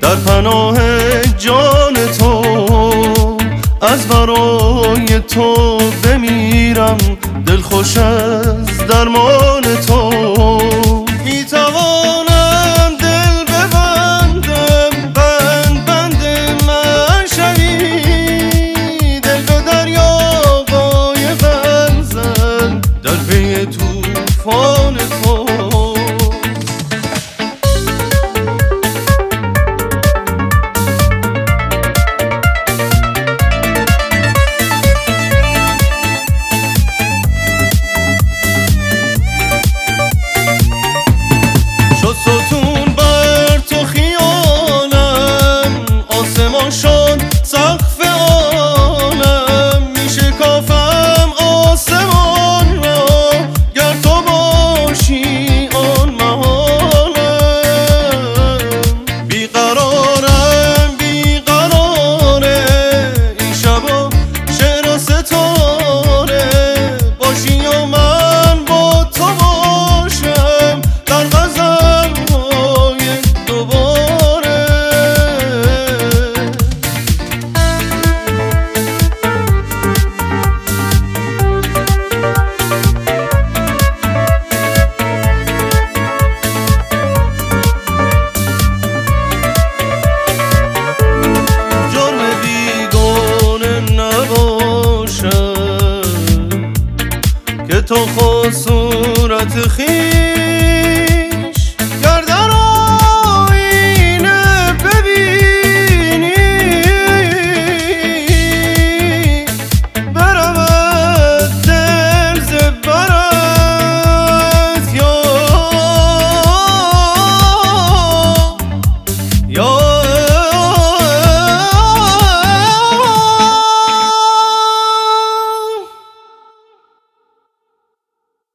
در پناه جان تو، از برای تو بمیرم، دلخوش از درمان تو. میتوانم دل ببندم، بند من شهید، دل به دریا قایقم زن، در پی توفان